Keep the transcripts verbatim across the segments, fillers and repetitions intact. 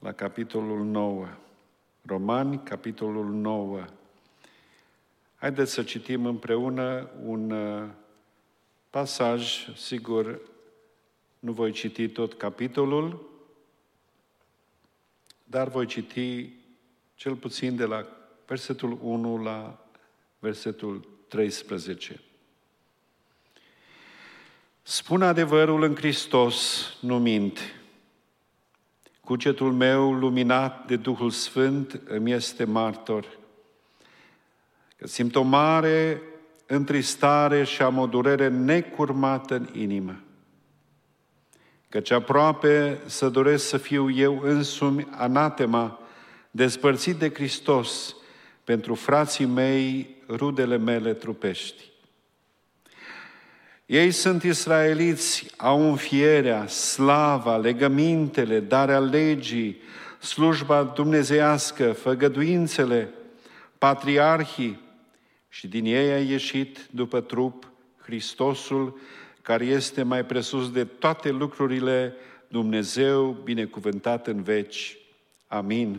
la capitolul nouă. Romani, capitolul nouă. Haideți să citim împreună un pasaj, sigur, nu voi citi tot capitolul, dar voi citi cel puțin de la versetul unu la versetul treisprezece. Spun adevărul în Hristos, nu mint. Cugetul meu, luminat de Duhul Sfânt, îmi este martor. Că simt o mare întristare și am o durere necurmată în inimă. Căci aproape să doresc să fiu eu însumi anatema, despărțit de Hristos, pentru frații mei, rudele mele trupești. Ei sunt israeliți, au înfierea, slava, legămintele, darea legii, slujba dumnezeiască, făgăduințele, patriarhii, și din ei a ieșit după trup Hristosul, care este mai presus de toate lucrurile, Dumnezeu binecuvântat în veci. Amin.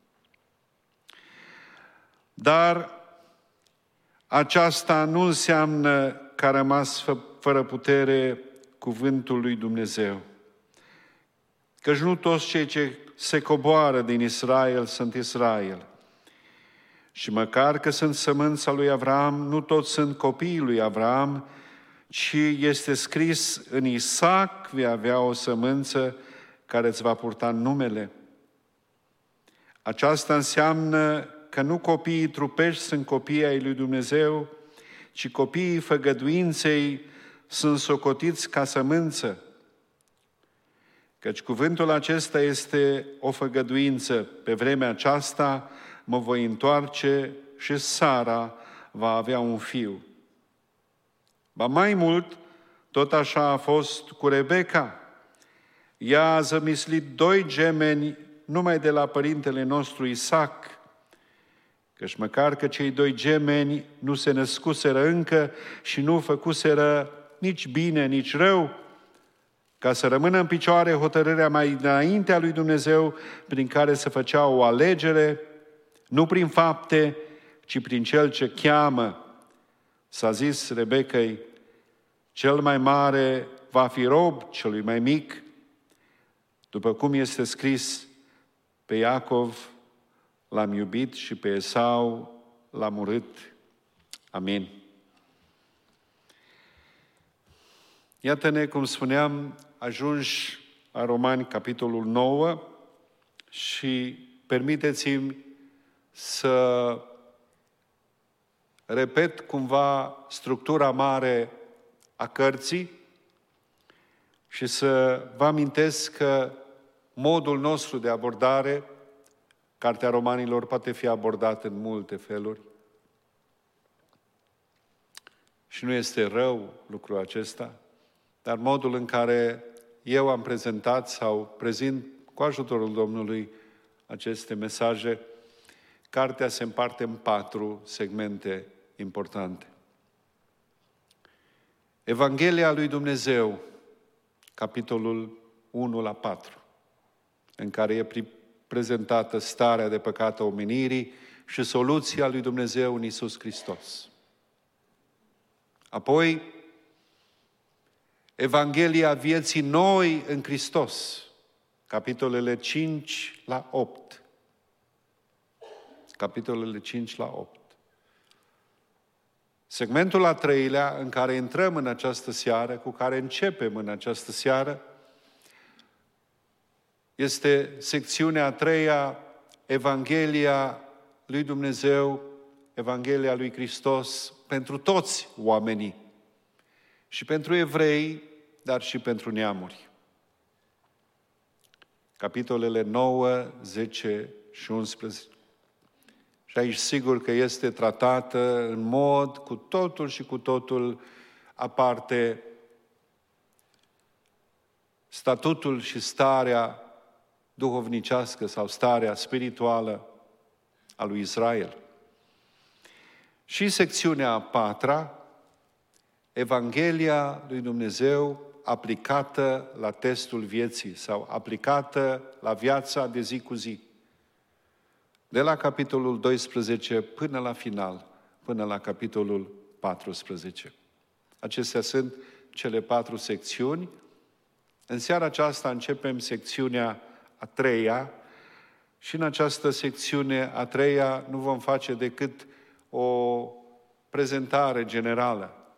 Dar aceasta nu înseamnă că a rămas fără putere cuvântul lui Dumnezeu. Căci nu toți cei ce se coboară din Israel sunt Israel. Și măcar că sunt sămânța lui Avram, nu toți sunt copiii lui Avram, ci este scris în Isaac vei avea o sămânță care îți va purta numele. Aceasta înseamnă că nu copiii trupești sunt copiii ai lui Dumnezeu, ci copiii făgăduinței sunt socotiți ca sămânță. Căci cuvântul acesta este o făgăduință. Pe vremea aceasta mă voi întoarce și Sara va avea un fiu. Ba mai mult, tot așa a fost cu Rebecca. Ea a zămislit doi gemeni numai de la părintele nostru Isaac, căci măcar că cei doi gemeni nu se născuseră încă și nu făcuseră nici bine, nici rău, ca să rămână în picioare hotărârea mai înaintea lui Dumnezeu, prin care se făcea o alegere, nu prin fapte, ci prin Cel ce cheamă. S-a zis Rebecăi, cel mai mare va fi rob celui mai mic, după cum este scris, pe Iacov l-am iubit și pe Esau l-am urât. Amin. Iată-ne, cum spuneam, ajungi la Romani, capitolul nouă, și permiteți-mi să repet cumva structura mare a cărții și să vă amintesc că modul nostru de abordare, Cartea Romanilor, poate fi abordat în multe feluri. Și nu este rău lucrul acesta, dar modul în care eu am prezentat sau prezint cu ajutorul Domnului aceste mesaje, cartea se împarte în patru segmente importante. Evanghelia lui Dumnezeu, capitolul unu la patru, în care e prezentată starea de păcat a omenirii și soluția lui Dumnezeu în Iisus Hristos. Apoi, Evanghelia vieții noi în Hristos, capitolele cinci la opt. Capitolele cinci la opt. Segmentul al treilea, în care intrăm în această seară, cu care începem în această seară, este secțiunea a treia, Evanghelia lui Dumnezeu, Evanghelia lui Hristos, pentru toți oamenii. Și pentru evrei, dar și pentru neamuri. Capitolele nouă, zece și unsprezece. Și aici sigur că este tratată în mod cu totul și cu totul aparte statutul și starea duhovnicească sau starea spirituală a lui Israel. Și secțiunea a patra, Evanghelia lui Dumnezeu aplicată la testul vieții sau aplicată la viața de zi cu zi. De la capitolul doisprezece până la final, până la capitolul paisprezece. Acestea sunt cele patru secțiuni. În seara aceasta începem secțiunea a treia și în această secțiune a treia nu vom face decât o prezentare generală.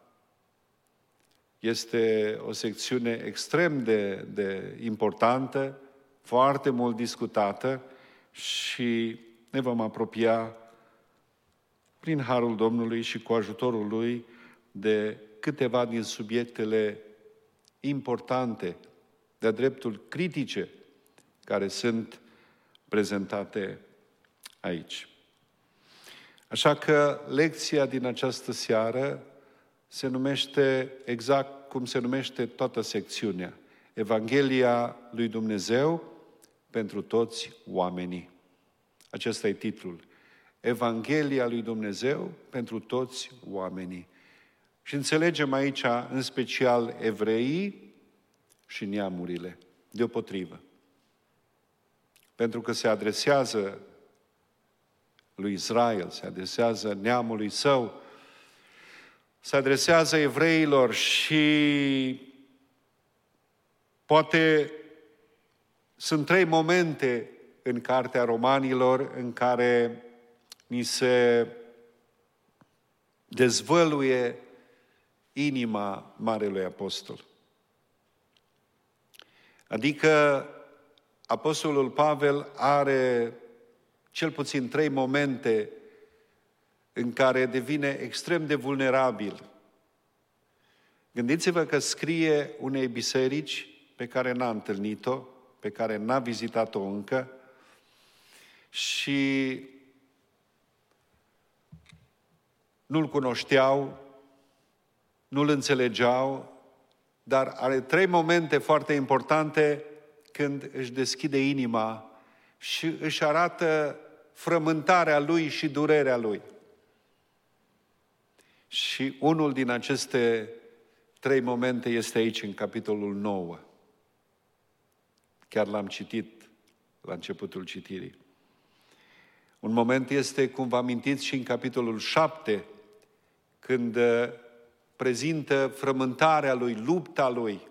Este o secțiune extrem de, de importantă, foarte mult discutată și ne vom apropia prin harul Domnului și cu ajutorul Lui de câteva din subiectele importante, de-a dreptul critice, care sunt prezentate aici. Așa că lecția din această seară se numește exact cum se numește toată secțiunea. Evanghelia lui Dumnezeu pentru toți oamenii. Acesta e titlul. Evanghelia lui Dumnezeu pentru toți oamenii. Și înțelegem aici în special evreii și neamurile, deopotrivă. Pentru că se adresează lui Israel, se adresează neamului său, se adresează evreilor și poate sunt trei momente în Cartea Romanilor în care ni se dezvăluie inima Marelui Apostol. Adică Apostolul Pavel are cel puțin trei momente în care devine extrem de vulnerabil. Gândiți-vă că scrie unei biserici pe care n-a întâlnit-o, pe care n-a vizitat-o încă și nu-l cunoșteau, nu-l înțelegeau, dar are trei momente foarte importante când își deschide inima și își arată frământarea lui și durerea lui. Și unul din aceste trei momente este aici, în capitolul nouă. Chiar l-am citit la începutul citirii. Un moment este, cum vă amintiți, și în capitolul șapte, când prezintă frământarea lui, lupta lui.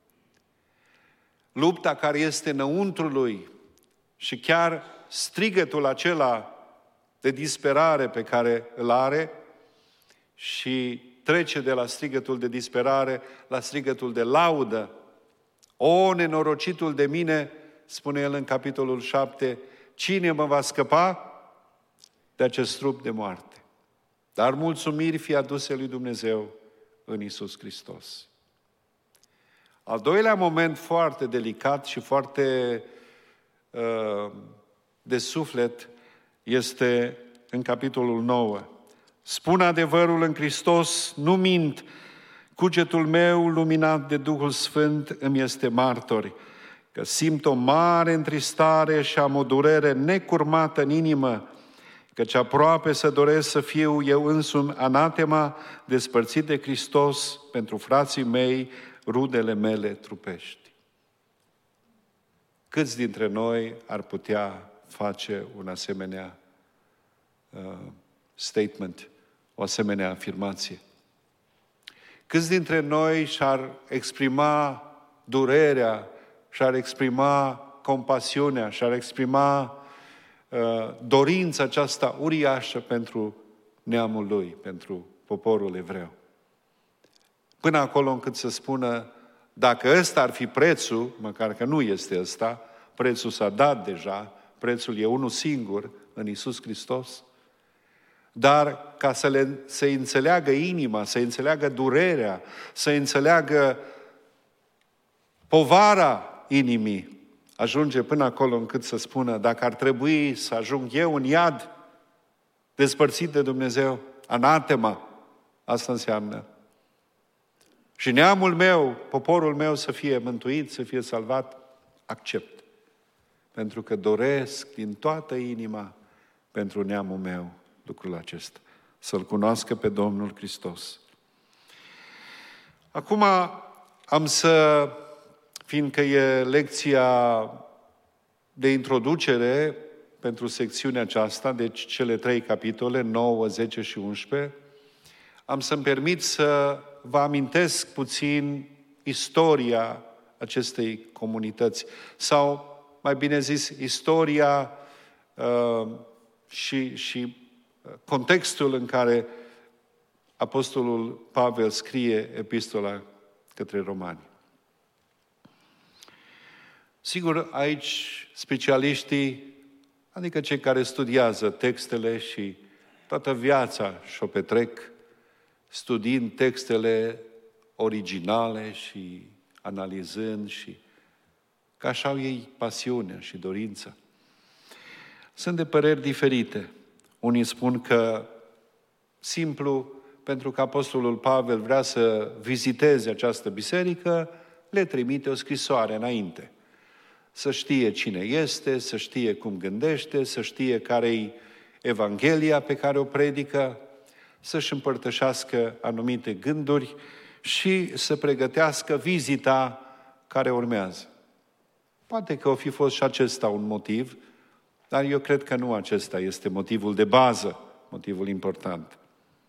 Lupta care este înăuntru lui și chiar strigătul acela de disperare pe care îl are și trece de la strigătul de disperare la strigătul de laudă. O, nenorocitul de mine, spune el în capitolul șapte, cine mă va scăpa de acest trup de moarte? Dar mulțumiri fie aduse lui Dumnezeu în Iisus Hristos. Al doilea moment foarte delicat și foarte uh, de suflet este în capitolul nouă. Spun adevărul în Hristos, nu mint, cugetul meu luminat de Duhul Sfânt îmi este martor, că simt o mare întristare și am o durere necurmată în inimă, căci aproape să doresc să fiu eu însumi anatema, despărțit de Hristos pentru frații mei, rudele mele trupești. Câți dintre noi ar putea face un asemenea uh, statement, o asemenea afirmație? Câți dintre noi și-ar exprima durerea, și-ar exprima compasiunea, și-ar exprima uh, dorința aceasta uriașă pentru neamul lui, pentru poporul evreu? Până acolo încât să spună, dacă ăsta ar fi prețul, măcar că nu este ăsta, prețul s-a dat deja, prețul e unul singur în Iisus Hristos, dar ca să le, să înțeleagă inima, să înțeleagă durerea, să înțeleagă povara inimii, ajunge până acolo încât să spună, dacă ar trebui să ajung eu în iad, despărțit de Dumnezeu, anatema, asta înseamnă. Și neamul meu, poporul meu să fie mântuit, să fie salvat, accept. Pentru că doresc din toată inima pentru neamul meu lucrul acesta. Să-L cunoască pe Domnul Hristos. Acum, Am să, fiindcă e lecția de introducere pentru secțiunea aceasta, deci cele trei capitole, nouă, zece și unsprezece, am să-mi permit să vă amintesc puțin istoria acestei comunități, sau, mai bine zis, istoria uh, și, și contextul în care Apostolul Pavel scrie epistola către romani. Sigur, aici specialiștii, adică cei care studiază textele și toată viața și-o petrec studiind textele originale și analizând și că așa au ei pasiunea și dorința. Sunt de păreri diferite. Unii spun că simplu, pentru că Apostolul Pavel vrea să viziteze această biserică, le trimite o scrisoare înainte. Să știe cine este, să știe cum gândește, să știe care-i Evanghelia pe care o predică, să-și împărtășească anumite gânduri și să pregătească vizita care urmează. Poate că o fi fost și acesta un motiv, dar eu cred că nu acesta este motivul de bază, motivul important.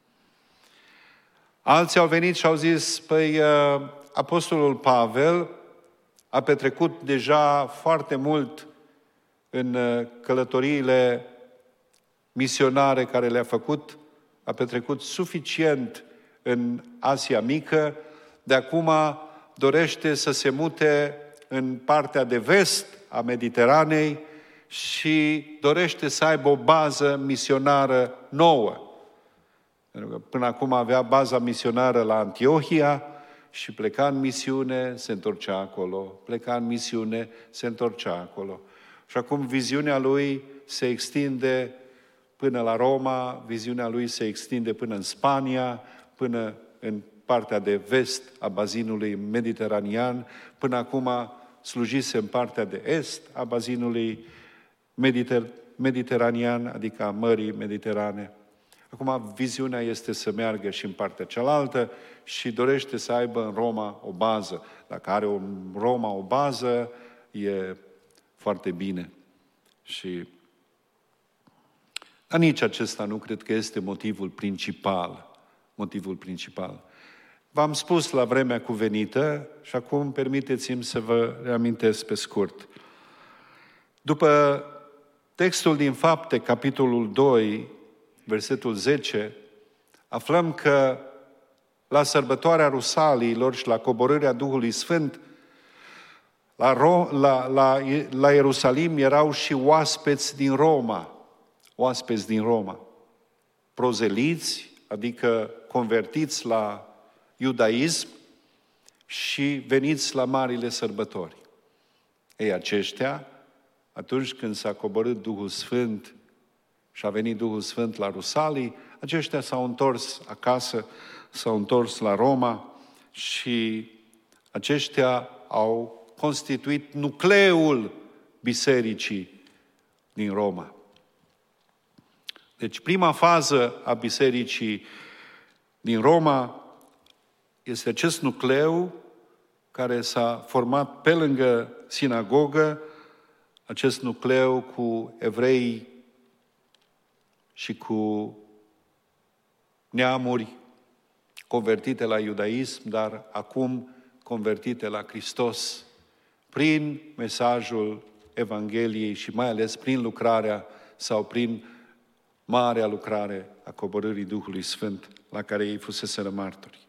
Alții au venit și au zis, păi, Apostolul Pavel a petrecut deja foarte mult în călătoriile misionare care le-a făcut, a petrecut suficient în Asia Mică, de acum dorește să se mute în partea de vest a Mediteranei și dorește să aibă o bază misionară nouă. Pentru că până acum avea baza misionară la Antiohia și pleca în misiune, se întorcea acolo, pleca în misiune, se întorcea acolo. Și acum viziunea lui se extinde până la Roma, viziunea lui se extinde până în Spania, până în partea de vest a bazinului mediteranean, până acum slujise în partea de est a bazinului mediter- mediteranean, adică a Mării Mediterane. Acum viziunea este să meargă și în partea cealaltă și dorește să aibă în Roma o bază. Dacă are în Roma o bază, e foarte bine. Și dar nici acesta nu cred că este motivul principal. Motivul principal. V-am spus la vremea cuvenită și acum permiteți-mi să vă reamintesc pe scurt. După textul din Fapte, capitolul doi, versetul zece, aflăm că la sărbătoarea Rusaliilor și la coborârea Duhului Sfânt, la, Ro- la, la, la Ierusalim erau și oaspeți din Roma. Oaspeți din Roma. Prozeliți, adică convertiți la iudaism și veniți la marile sărbători. Ei, aceștia, atunci când s-a coborât Duhul Sfânt și a venit Duhul Sfânt la Rusalii, aceștia s-au întors acasă, s-au întors la Roma și aceștia au constituit nucleul bisericii din Roma. Deci prima fază a bisericii din Roma este acest nucleu care s-a format pe lângă sinagogă, acest nucleu cu evrei și cu neamuri convertite la iudaism, dar acum convertite la Hristos, prin mesajul Evangheliei și mai ales prin lucrarea sau prin marea lucrare a coborârii Duhului Sfânt, la care ei fuseseră martori.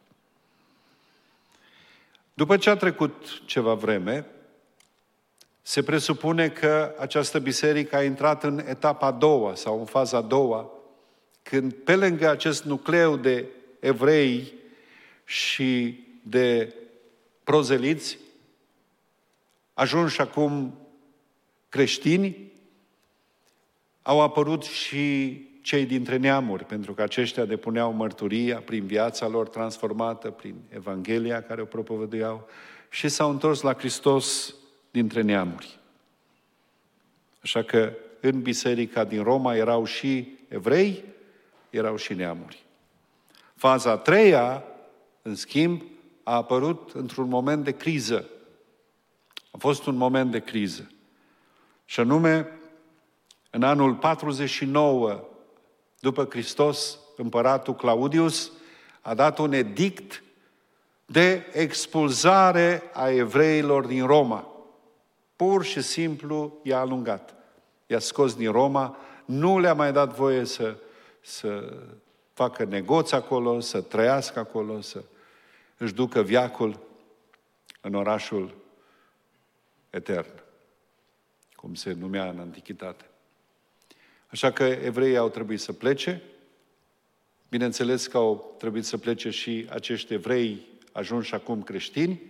După ce a trecut ceva vreme, se presupune că această biserică a intrat în etapa a doua sau în faza a doua, când pe lângă acest nucleu de evrei și de prozeliți, ajunși acum creștini, au apărut și cei dintre neamuri, pentru că aceștia depuneau mărturia prin viața lor transformată, prin Evanghelia care o propovăduiau și s-au întors la Hristos dintre neamuri. Așa că în biserica din Roma erau și evrei, erau și neamuri. Faza a treia, în schimb, a apărut într-un moment de criză. A fost un moment de criză. Și anume, în anul patruzeci și nouă după Hristos, împăratul Claudius a dat un edict de expulzare a evreilor din Roma. Pur și simplu i-a alungat. I-a scos din Roma, nu le-a mai dat voie să, să facă negoți acolo, să trăiască acolo, să își ducă viacul în orașul etern, cum se numea în antichitate. Așa că evreii au trebuit să plece. Bineînțeles că au trebuit să plece și acești evrei ajunși acum creștini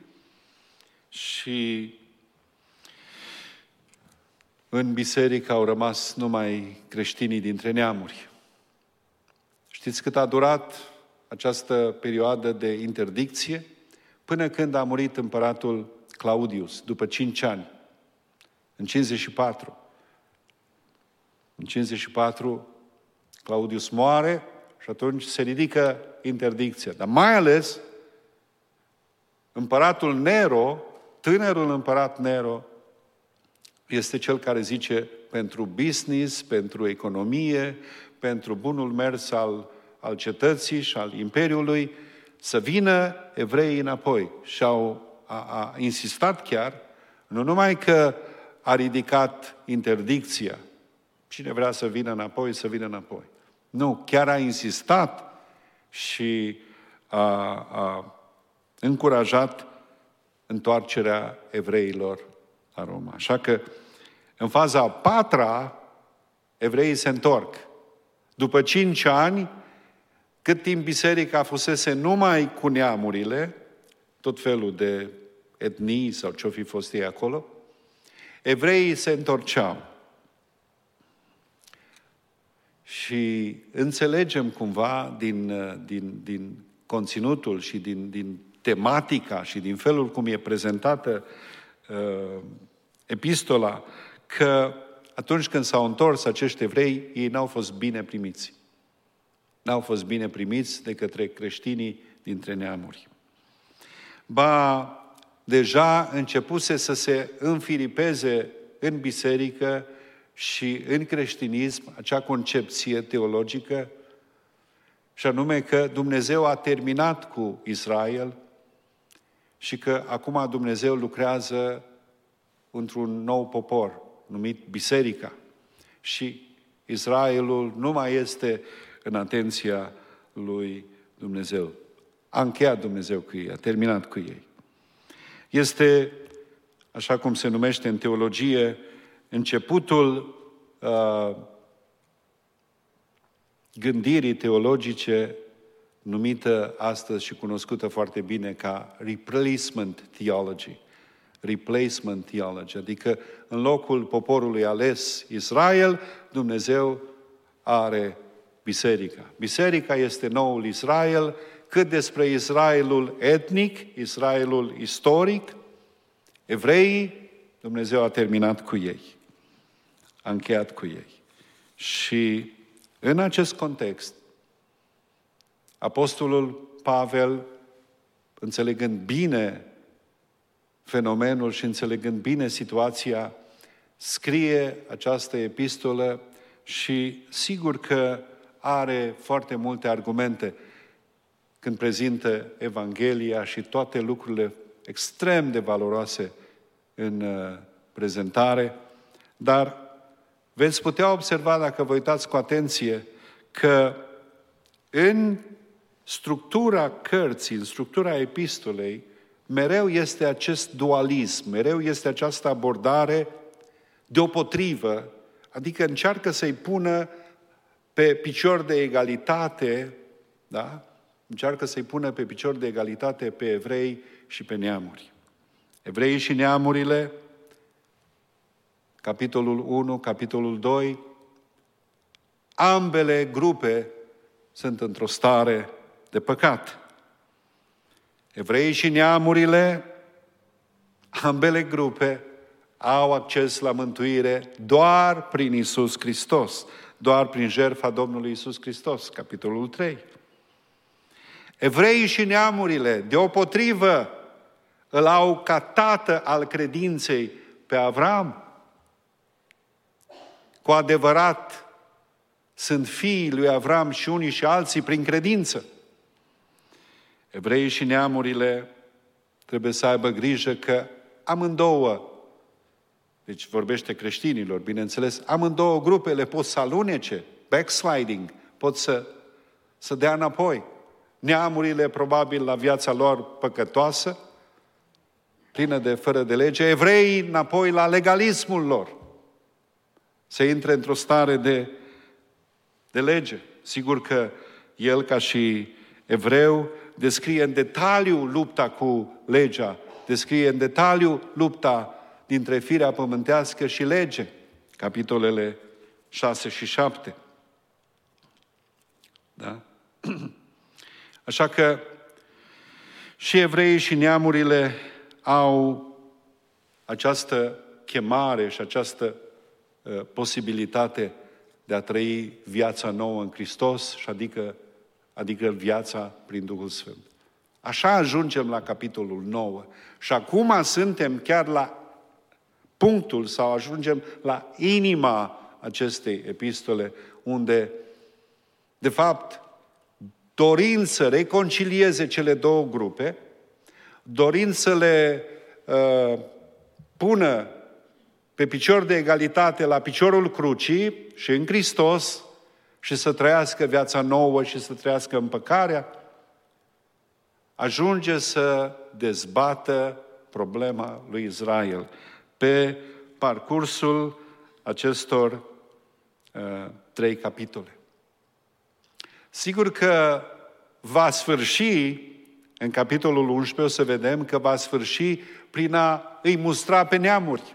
și în biserică au rămas numai creștinii dintre neamuri. Știți cât a durat această perioadă de interdicție? Până când a murit împăratul Claudius, după cinci ani, în cincizeci și patru. În cincizeci și patru, Claudius moare și atunci se ridică interdicția. Dar mai ales, împăratul Nero, tânărul împărat Nero, este cel care zice pentru business, pentru economie, pentru bunul mers al, al cetății și al imperiului, să vină evreii înapoi. Și au, a, a insistat chiar, nu numai că a ridicat interdicția, cine vrea să vină înapoi, să vină înapoi. Nu, chiar a insistat și a, a încurajat întoarcerea evreilor la Roma. Așa că, în faza a patra, evreii se întorc. După cinci ani, cât timp biserica fusese numai cu neamurile, tot felul de etnii sau ce-o fi fost ei acolo, evreii se întorceau. Și înțelegem cumva din, din, din conținutul și din, din tematica și din felul cum e prezentată uh, epistola, că atunci când s-au întors acești evrei, ei n-au fost bine primiți. N-au fost bine primiți de către creștinii dintre neamuri. Ba, deja începuse să se înfiripeze în biserică și în creștinism acea concepție teologică, și anume că Dumnezeu a terminat cu Israel și că acum Dumnezeu lucrează într-un nou popor numit Biserica. Și Israelul nu mai este în atenția lui Dumnezeu. A încheiat Dumnezeu cu ei, a terminat cu ei. Este, așa cum se numește în teologie, începutul uh, gândirii teologice numită astăzi și cunoscută foarte bine ca replacement theology. Replacement theology, adică în locul poporului ales Israel, Dumnezeu are biserica. Biserica este noul Israel. Cât despre Israelul etnic, Israelul istoric, evreii, Dumnezeu a terminat cu ei. A încheiat cu ei. Și în acest context, Apostolul Pavel, înțelegând bine fenomenul și înțelegând bine situația, scrie această epistolă și sigur că are foarte multe argumente când prezintă Evanghelia și toate lucrurile extrem de valoroase în prezentare, dar veți putea observa, dacă vă uitați cu atenție, că în structura cărții, în structura epistolei, mereu este acest dualism, mereu este această abordare deopotrivă, adică încearcă să-i pună pe picior de egalitate, da? Încearcă să-i pună pe picior de egalitate pe evrei și pe neamuri. Evreii și neamurile, capitolul unu, capitolul doi, ambele grupe sunt într-o stare de păcat. Evreii și neamurile, ambele grupe, au acces la mântuire doar prin Iisus Hristos, doar prin jertfa Domnului Iisus Hristos, capitolul trei. Evreii și neamurile, deopotrivă, îl au ca tată al credinței pe Avram. Cu adevărat, sunt fiii lui Avram și unii și alții prin credință. Evreii și neamurile trebuie să aibă grijă că amândouă, deci vorbește creștinilor, bineînțeles, amândouă grupele pot să alunece, backsliding, pot să, să dea înapoi. Neamurile, probabil, la viața lor păcătoasă, plină de fără de lege, evreii înapoi la legalismul lor, să intre într-o stare de, de lege. Sigur că el, ca și evreu, descrie în detaliu lupta cu legea, descrie în detaliu lupta dintre firea pământească și lege, capitolele șase și șapte. Da? Așa că și evreii și neamurile au această chemare și această uh, posibilitate de a trăi viața nouă în Hristos, și adică, adică viața prin Duhul Sfânt. Așa ajungem la capitolul nouă. Și acum suntem chiar la punctul sau ajungem la inima acestei epistole, unde, de fapt, dorind să reconcilieze cele două grupe, dorind să le uh, pună pe picior de egalitate la piciorul crucii și în Hristos și să trăiască viața nouă și să trăiască împăcarea, ajunge să dezbată problema lui Israel pe parcursul acestor uh, trei capitole. Sigur că va sfârși, în capitolul unsprezece o să vedem că va sfârși prin a îi mustra pe neamuri.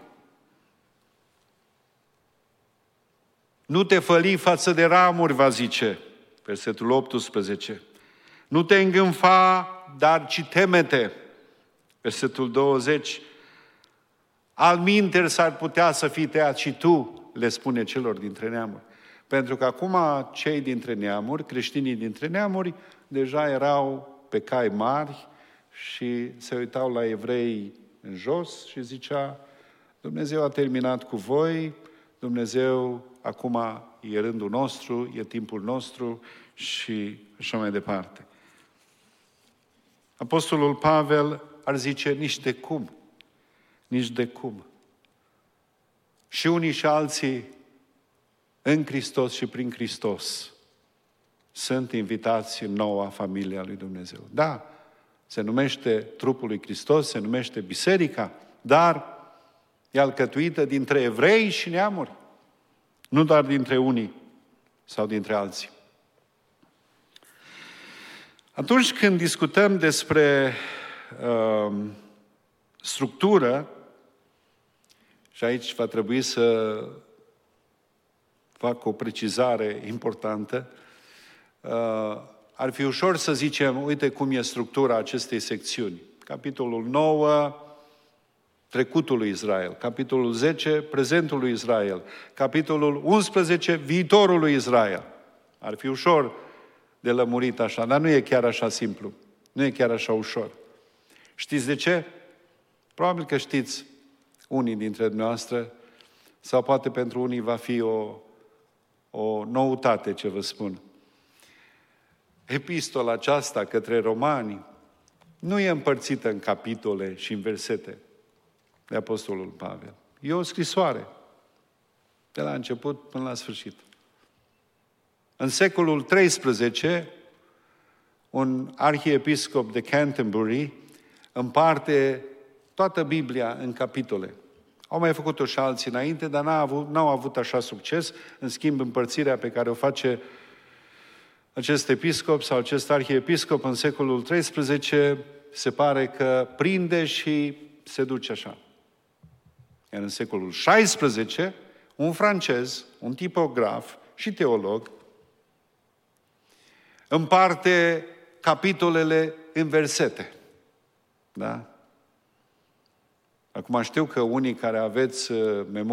Nu te făli față de ramuri, va zice, versetul optsprezece. Nu te îngânfa, dar ci temete, versetul douăzeci. Alminteri s-ar putea să fii tăiat și tu, le spune celor dintre neamuri. Pentru că acum cei dintre neamuri, creștinii dintre neamuri, deja erau pe cai mari și se uitau la evrei în jos și zicea: Dumnezeu a terminat cu voi, Dumnezeu acum e rândul nostru, e timpul nostru și așa mai departe. Apostolul Pavel ar zice: nici de cum, nici de cum. Și unii și alții în Hristos și prin Hristos sunt invitați în noua familie a lui Dumnezeu. Da, se numește trupul lui Hristos, se numește biserica, dar e alcătuită dintre evrei și neamuri, nu doar dintre unii sau dintre alții. Atunci când discutăm despre uh, structură, și aici va trebui să fac o precizare importantă, uh, ar fi ușor să zicem, uite cum e structura acestei secțiuni. Capitolul nouă, trecutul lui Israel. Capitolul zece, prezentul lui Israel. Capitolul unsprezece, viitorul lui Israel. Ar fi ușor de lămurit așa, dar nu e chiar așa simplu. Nu e chiar așa ușor. Știți de ce? Probabil că știți unii dintre dumneavoastră, sau poate pentru unii va fi o, o noutate ce vă spun. Epistola aceasta către romani nu e împărțită în capitole și în versete de Apostolul Pavel. E o scrisoare de la început până la sfârșit. În secolul treisprezece, un arhiepiscop de Canterbury împarte toată Biblia în capitole. Au mai făcut-o și alții înainte, dar n-au avut, n-au avut așa succes. În schimb, împărțirea pe care o face acest episcop sau acest arhiepiscop în secolul treisprezece se pare că prinde și se duce așa. Iar în secolul șaisprezece, un francez, un tipograf și teolog, împarte capitolele în versete. Da? Acum știu că unii care aveți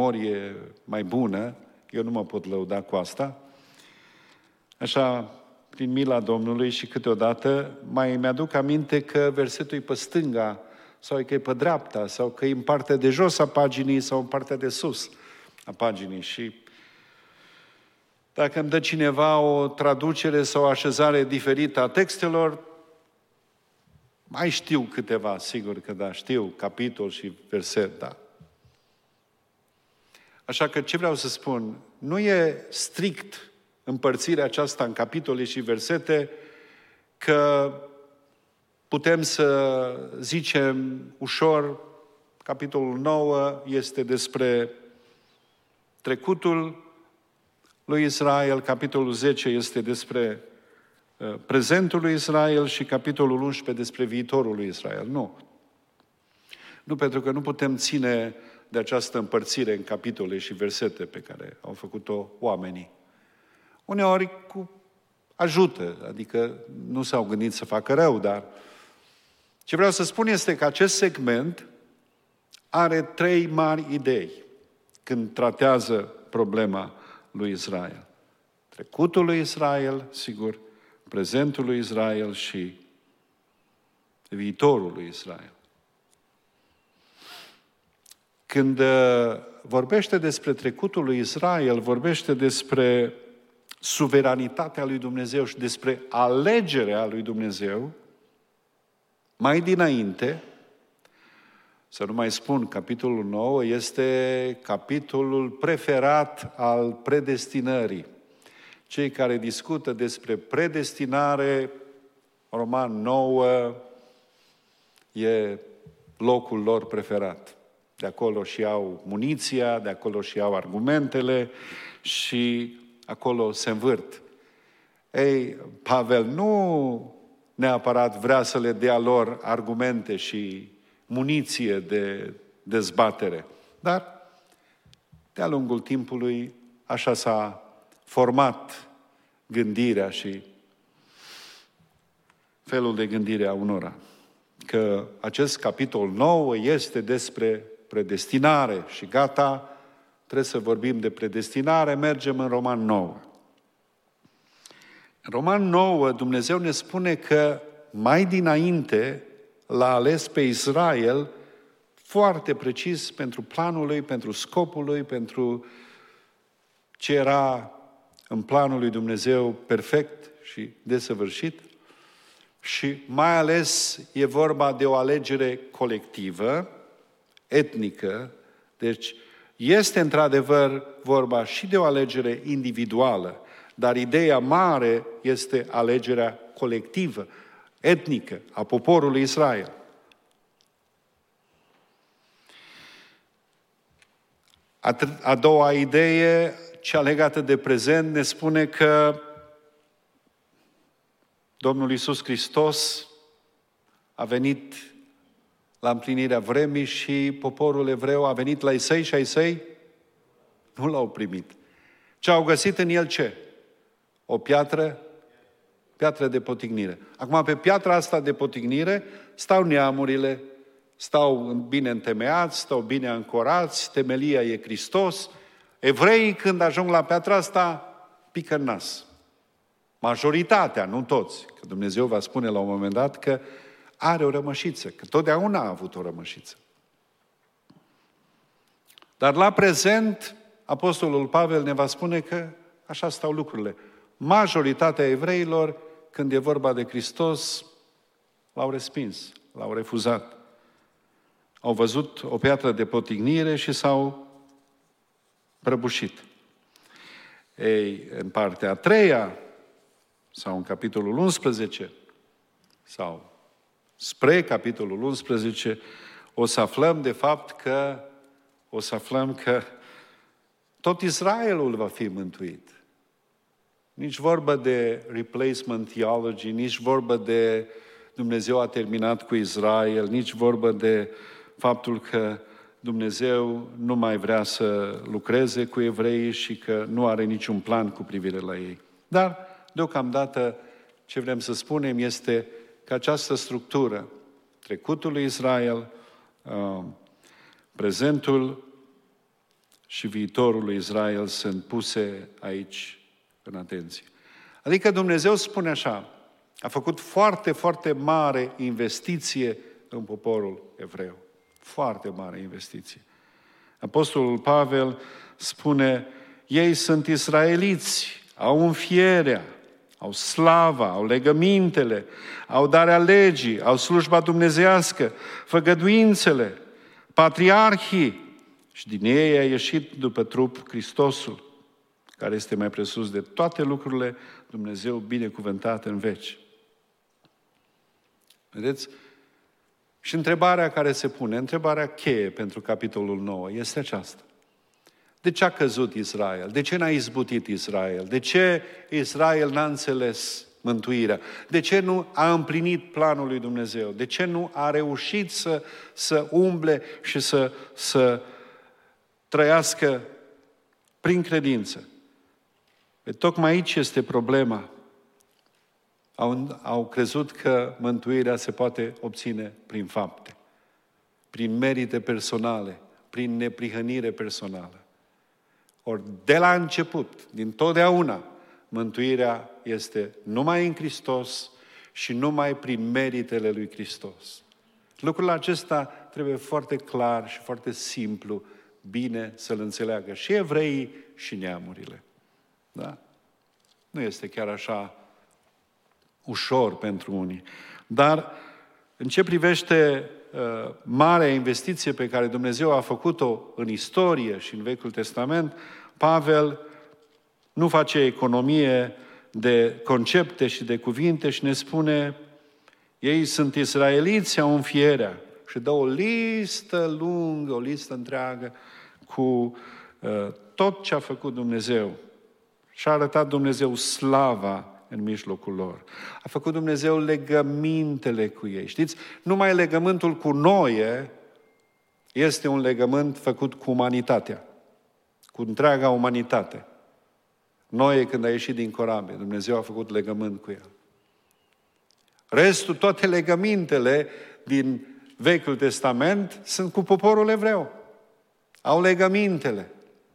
memorie mai bună, eu nu mă pot lăuda cu asta, așa prin mila Domnului și câteodată mai mi-aduc aminte că versetul e pe stânga sau că e pe dreapta sau că e în partea de jos a paginii sau în partea de sus a paginii. Și dacă îmi dă cineva o traducere sau o așezare diferită a textelor, mai știu câteva, sigur că da, știu capitol și verset, da. Așa că ce vreau să spun, nu e strict împărțirea aceasta în capitole și versete, că putem să zicem ușor, capitolul nouă este despre trecutul lui Israel, capitolul zece este despre uh, prezentul lui Israel și capitolul unsprezece despre viitorul lui Israel. Nu. Nu, pentru că nu putem ține de această împărțire în capitole și versete pe care au făcut-o oamenii. Uneori cu ajută, adică nu s-au gândit să facă rău, dar ce vreau să spun este că acest segment are trei mari idei când tratează problema lui Israel. Trecutul lui Israel, sigur, prezentul lui Israel și viitorul lui Israel. Când vorbește despre trecutul lui Israel, vorbește despre suveranitatea lui Dumnezeu și despre alegerea lui Dumnezeu, mai dinainte, să nu mai spun, capitolul nouă este capitolul preferat al predestinării. Cei care discută despre predestinare, Roman nouă, e locul lor preferat. De acolo și au muniția, de acolo și au argumentele și acolo se învârt. Ei, Pavel nu neapărat vrea să le dea lor argumente și muniție de dezbatere, dar de-a lungul timpului așa s-a format gândirea și felul de gândire a unora. Că acest capitol nouă este despre predestinare și gata, trebuie să vorbim de predestinare, mergem în Roman nouă. În Roman nouă, Dumnezeu ne spune că mai dinainte l-a ales pe Israel foarte precis pentru planul lui, pentru scopul lui, pentru ce era în planul lui Dumnezeu perfect și desăvârșit. Și mai ales e vorba de o alegere colectivă, etnică, deci este într-adevăr vorba și de o alegere individuală, dar ideea mare este alegerea colectivă, etnică, a poporului Israel. A, a doua idee, cea legată de prezent, ne spune că Domnul Iisus Hristos a venit la împlinirea vremii și poporul evreu a venit la ei săi și ai săi nu l-au primit. Ce au găsit în el ce? O piatră? Piatră de potignire. Acum, pe piatra asta de potignire stau neamurile, stau bine întemeiați, stau bine ancorați, temelia e Hristos. Evreii, când ajung la piatra asta, pică în nas. Majoritatea, nu toți, că Dumnezeu va spune la un moment dat că are o rămășiță, că totdeauna a avut o rămășiță. Dar la prezent, Apostolul Pavel ne va spune că așa stau lucrurile. Majoritatea evreilor, când e vorba de Hristos, l-au respins, l-au refuzat. Au văzut o piatră de potignire și s-au prăbușit. Ei, în partea a treia, sau în capitolul unsprezece, sau spre capitolul unsprezece, o să aflăm de fapt că, o să aflăm că tot Israelul va fi mântuit. Nici vorbă de replacement theology, nici vorbă de Dumnezeu a terminat cu Israel, nici vorbă de faptul că Dumnezeu nu mai vrea să lucreze cu evreii și că nu are niciun plan cu privire la ei. Dar, deocamdată, ce vrem să spunem este că această structură, trecutul lui Israel, prezentul și viitorul lui Israel sunt puse aici în atenție. Adică Dumnezeu spune așa, a făcut foarte, foarte mare investiție în poporul evreu. Foarte mare investiție. Apostolul Pavel spune, ei sunt israeliți, au înfierea, au slava, au legămintele, au darea legii, au slujba dumnezeiască, făgăduințele, patriarhii și din ei a ieșit după trup Hristosul, care este mai presus de toate lucrurile, Dumnezeu binecuvântat în veci. Vedeți? Și întrebarea care se pune, întrebarea cheie pentru capitolul nouă, este aceasta. De ce a căzut Israel? De ce n-a izbutit Israel? De ce Israel n-a înțeles mântuirea? De ce nu a împlinit planul lui Dumnezeu? De ce nu a reușit să, să umble și să, să trăiască prin credință? Pe tocmai aici este problema. Au, au crezut că mântuirea se poate obține prin fapte, prin merite personale, prin neprihănire personală. Ori de la început, din totdeauna, mântuirea este numai în Hristos și numai prin meritele lui Hristos. Lucrul acesta trebuie foarte clar și foarte simplu, bine să-l înțeleagă și evreii și neamurile. Da? Nu este chiar așa ușor pentru unii. Dar în ce privește uh, marea investiție pe care Dumnezeu a făcut-o în istorie și în Vechiul Testament, Pavel nu face economie de concepte și de cuvinte și ne spune, ei sunt israeliți, au înfierea. Și dă o listă lungă, o listă întreagă cu uh, tot ce a făcut Dumnezeu. Și a arătat Dumnezeu slava în mijlocul lor. A făcut Dumnezeu legămintele cu ei. Știți, numai legământul cu Noe este un legământ făcut cu umanitatea, cu întreaga umanitate. Noe, când a ieșit din corabie, Dumnezeu a făcut legământ cu el. Restul, toate legămintele din Vechiul Testament sunt cu poporul evreu. Au legămintele.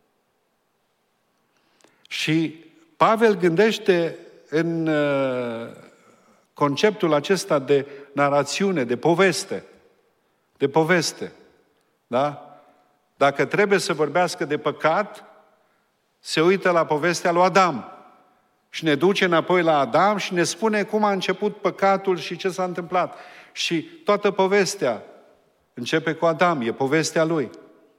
Și Pavel gândește în uh, conceptul acesta de narațiune, de poveste. De poveste. Da? Dacă trebuie să vorbească de păcat, se uită la povestea lui Adam. Și ne duce înapoi la Adam și ne spune cum a început păcatul și ce s-a întâmplat. Și toată povestea începe cu Adam, e povestea lui.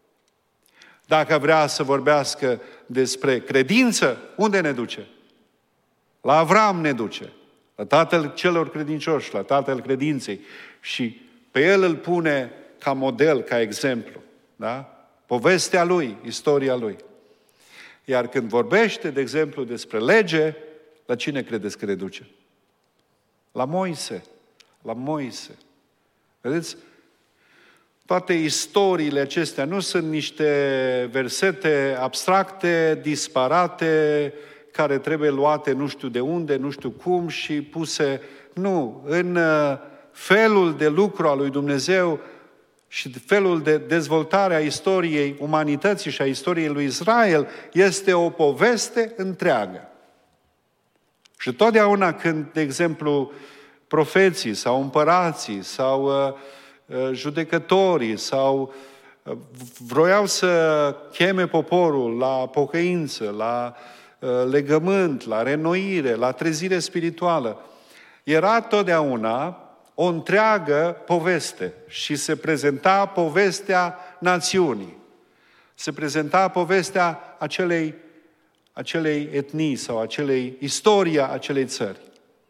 Dacă vrea să vorbească despre credință, unde ne duce? La Avram ne duce, la tatăl celor credincioși, la tatăl credinței. Și pe el îl pune ca model, ca exemplu. Da? Povestea lui, istoria lui. Iar când vorbește, de exemplu, despre lege, la cine credeți că ne duce? La Moise. La Moise. Vedeți? Toate istoriile acestea nu sunt niște versete abstracte, disparate, care trebuie luate nu știu de unde, nu știu cum și puse... Nu, în felul de lucru al lui Dumnezeu și felul de dezvoltare a istoriei umanității și a istoriei lui Israel este o poveste întreagă. Și totdeauna când, de exemplu, profeții sau împărații sau uh, judecătorii sau uh, vroiau să cheme poporul la pocăință, la uh, legământ, la reînnoire, la trezire spirituală, era totdeauna o întreagă poveste și se prezenta povestea națiunii. Se prezenta povestea acelei, acelei etnii sau acelei, istoria acelei țări.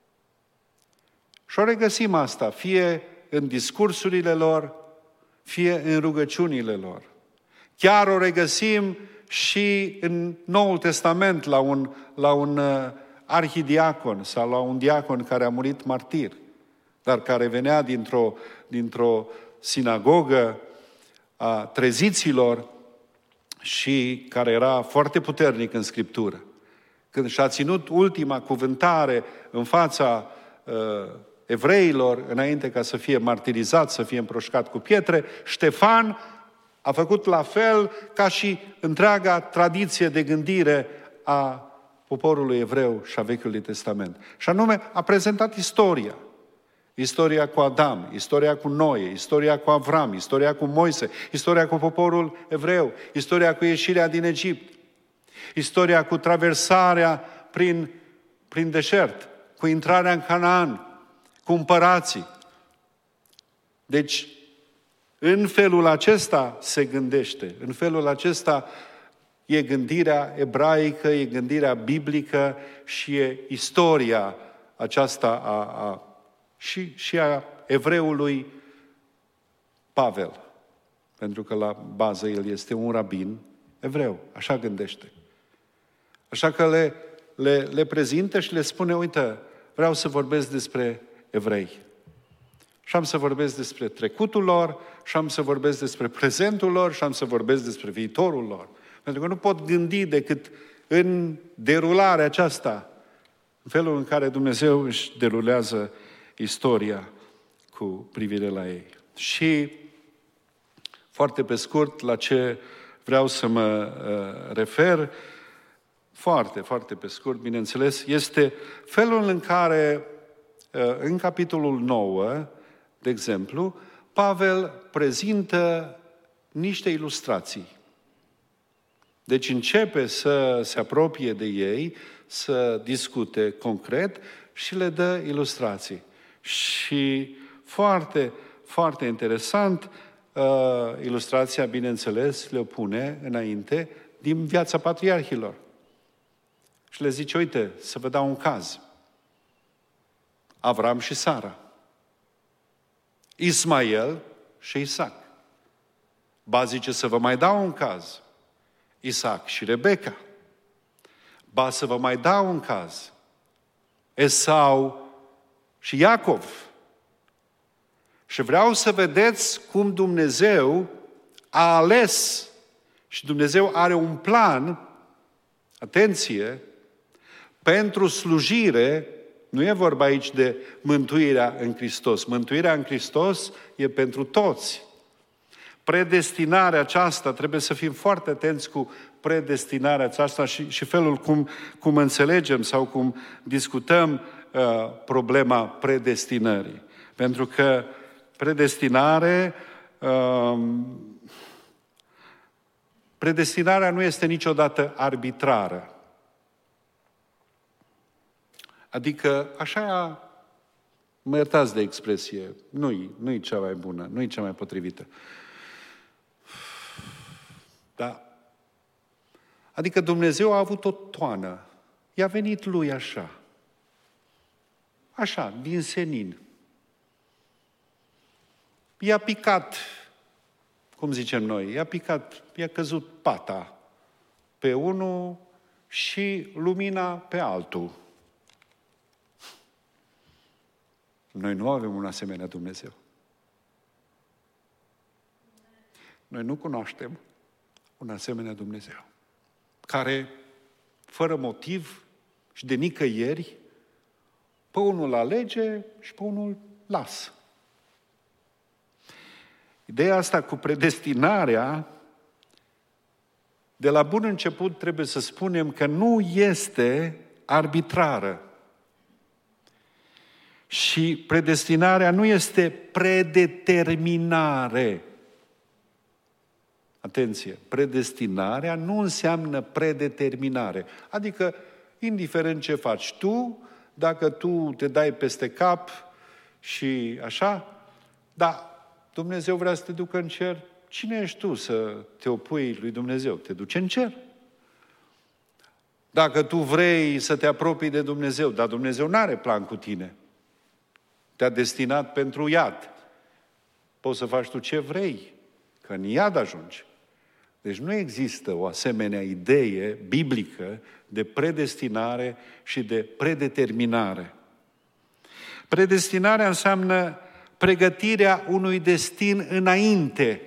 Și o regăsim asta, fie în discursurile lor, fie în rugăciunile lor. Chiar o regăsim și în Noul Testament la un, la un arhidiacon sau la un diacon care a murit martir, dar care venea dintr-o, dintr-o sinagogă a treziților și care era foarte puternic în Scriptură. Când și-a ținut ultima cuvântare în fața uh, evreilor, înainte ca să fie martirizat, să fie împroșcat cu pietre, Ștefan a făcut la fel ca și întreaga tradiție de gândire a poporului evreu și a Vechiului Testament. Și anume, a prezentat istoria. Istoria cu Adam, istoria cu Noe, istoria cu Avram, istoria cu Moise, istoria cu poporul evreu, istoria cu ieșirea din Egipt, istoria cu traversarea prin, prin deșert, cu intrarea în Canaan, cu împărații. Deci, în felul acesta se gândește, în felul acesta e gândirea ebraică, e gândirea biblică și e istoria aceasta a, a, și, și a evreului Pavel. Pentru că la bază el este un rabin evreu, așa gândește. Așa că le, le, le prezintă și le spune, uite, vreau să vorbesc despre evrei. Și am să vorbesc despre trecutul lor, și am să vorbesc despre prezentul lor, și am să vorbesc despre viitorul lor. Pentru că nu pot gândi decât în derularea aceasta, în felul în care Dumnezeu își derulează istoria cu privire la ei. Și, foarte pe scurt, la ce vreau să mă uh, refer, foarte, foarte pe scurt, bineînțeles, este felul în care, uh, în capitolul nouă, de exemplu, Pavel prezintă niște ilustrații. Deci începe să se apropie de ei, să discute concret și le dă ilustrații. Și foarte, foarte interesant, uh, ilustrația, bineînțeles, le pune înainte din viața patriarhilor. Și le zice, uite, să vă dau un caz. Avram și Sara. Ismael și Isaac. Ba zice să vă mai dau un caz. Isaac și Rebecca. Ba să vă mai dau un caz. Esau și Iacov. Și vreau să vedeți cum Dumnezeu a ales și Dumnezeu are un plan, atenție, pentru slujire. Nu e vorba aici de mântuirea în Hristos. Mântuirea în Hristos e pentru toți. Predestinarea aceasta, trebuie să fim foarte atenți cu predestinarea aceasta și, și felul cum, cum înțelegem sau cum discutăm uh, problema predestinării. Pentru că predestinare, uh, predestinarea nu este niciodată arbitrară. Adică, așa, mă iertați de expresie, nu-i, nu-i cea mai bună, nu-i cea mai potrivită. Da. Adică Dumnezeu a avut o toană. I-a venit lui așa. Așa, din senin. I-a picat, cum zicem noi, i-a picat, i-a căzut pata pe unul și lumina pe altul. Noi nu avem un asemenea Dumnezeu. Noi nu cunoaștem un asemenea Dumnezeu, care, fără motiv și de nicăieri, pe unul alege și pe unul lasă. Ideea asta cu predestinarea, de la bun început trebuie să spunem că nu este arbitrară. Și predestinarea nu este predeterminare. Atenție, predestinarea nu înseamnă predeterminare. Adică, indiferent ce faci tu, dacă tu te dai peste cap și așa, da, Dumnezeu vrea să te ducă în cer, cine ești tu să te opui lui Dumnezeu? Te duce în cer. Dacă tu vrei să te apropii de Dumnezeu, dar Dumnezeu nu are plan cu tine, te-a destinat pentru iad. Poți să faci tu ce vrei, că în iad ajungi. Deci nu există o asemenea idee biblică de predestinare și de predeterminare. Predestinarea înseamnă pregătirea unui destin înainte.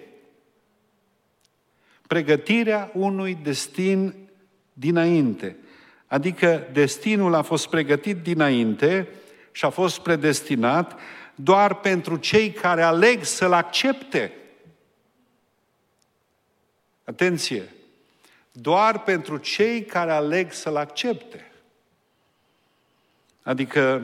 Pregătirea unui destin dinainte. Adică destinul a fost pregătit dinainte și a fost predestinat doar pentru cei care aleg să-l accepte. Atenție! Doar pentru cei care aleg să-l accepte. Adică,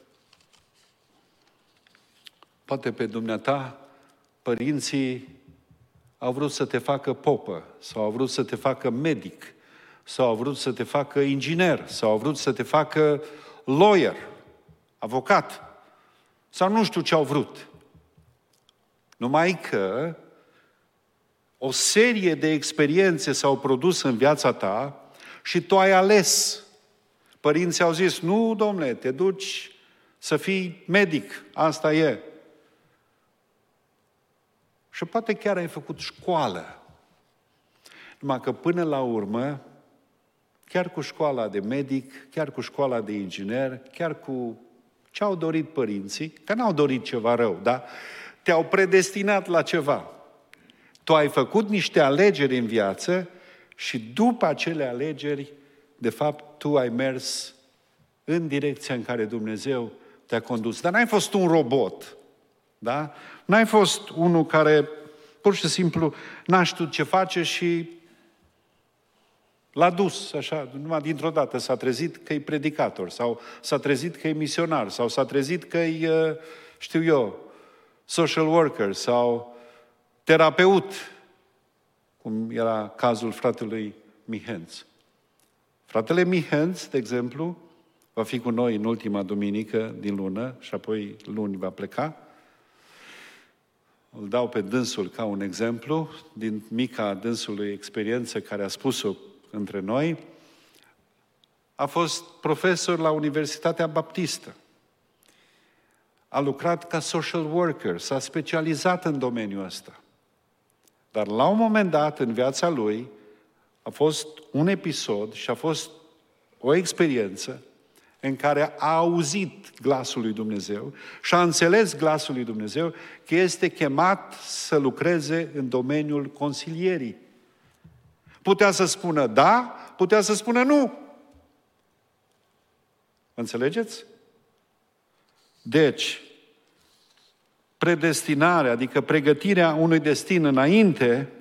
poate pe dumneata, părinții au vrut să te facă popă, sau au vrut să te facă medic, sau au vrut să te facă inginer, sau au vrut să te facă lawyer, avocat, sau nu știu ce au vrut. Numai că o serie de experiențe s-au produs în viața ta și tu ai ales. Părinții au zis, nu, domnule, te duci să fii medic, asta e. Și poate chiar ai făcut școală. Numai că până la urmă, chiar cu școala de medic, chiar cu școala de inginer, chiar cu ce au dorit părinții, că n-au dorit ceva rău, da? Te-au predestinat la ceva. Tu ai făcut niște alegeri în viață și după acele alegeri, de fapt, tu ai mers în direcția în care Dumnezeu te-a condus. Dar n-ai fost un robot, da? N-ai fost unul care pur și simplu n-a știut ce face și l-a dus, așa, numai dintr-o dată s-a trezit că e predicator, sau s-a trezit că e misionar, sau s-a trezit că e, știu eu, social worker, sau terapeut, cum era cazul fratelui Mihenț. Fratele Mihenț, de exemplu, va fi cu noi în ultima duminică din lună și apoi luni va pleca. Îl dau pe dânsul ca un exemplu din mica dânsului experiență care a spus-o între noi. A fost profesor la Universitatea Baptistă. A lucrat ca social worker, s-a specializat în domeniul ăsta. Dar la un moment dat în viața lui a fost un episod și a fost o experiență în care a auzit glasul lui Dumnezeu și a înțeles glasul lui Dumnezeu că este chemat să lucreze în domeniul consilierii. Putea să spună da, putea să spună nu. Înțelegeți? Deci, predestinarea, adică pregătirea unui destin înainte,